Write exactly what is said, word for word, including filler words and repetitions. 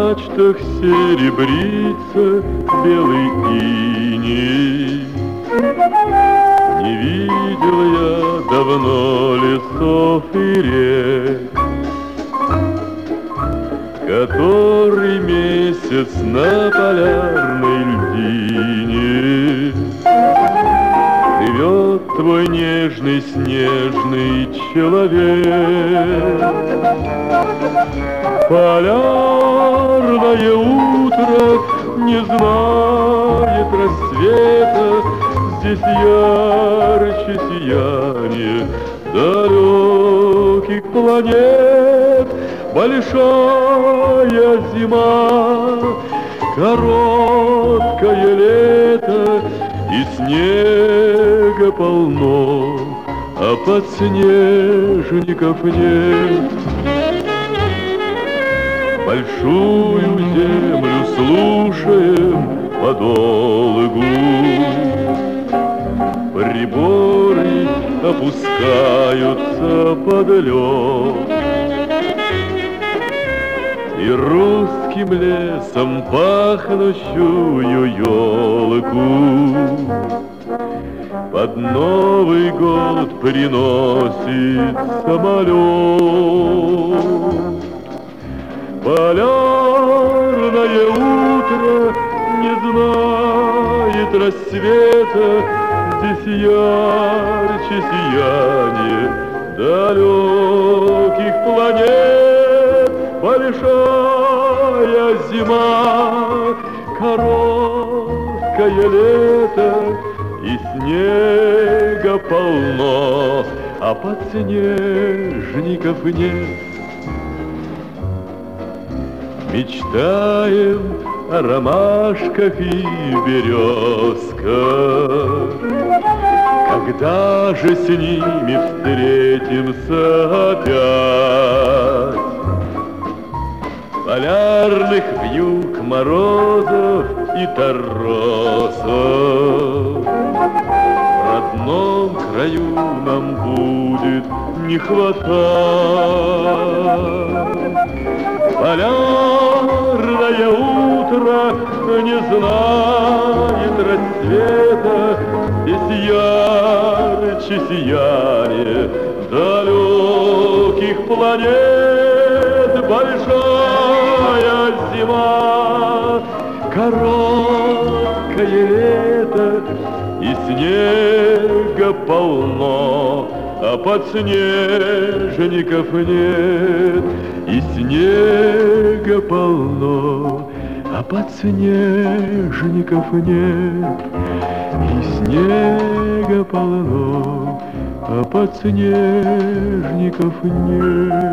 мачтах серебрится белый иней. Не видел я давно лесов и рек, который месяц на полярной льдине живет твой нежный снежный человек. Полярное утро не знает рассвета, здесь ярче сияние далеких планет. Большая зима, короткое лето, и снега полно, а подснежников нет. Большую землю слушаем подолгу, приборы опускаются под лед, и русским лесом пахнущую елку под Новый год приносит самолет. Полярное утро не знает рассвета, здесь ярче сияние далеких планет. Большая зима, короткое лето, и снега полно, а подснежников нет. Мечтаем о ромашках и березках, когда же с ними встретимся опять? Полярных вьюг, морозов и торосов в родном краю нам будет не хватать. Полярное утро не знает рассвета, здесь ярче сияние далеких планет. Большая зима, короткое лето, и снега полно, а подснежников нет. И снега полно, а подснежников нет. И снега полно, а подснежников нет.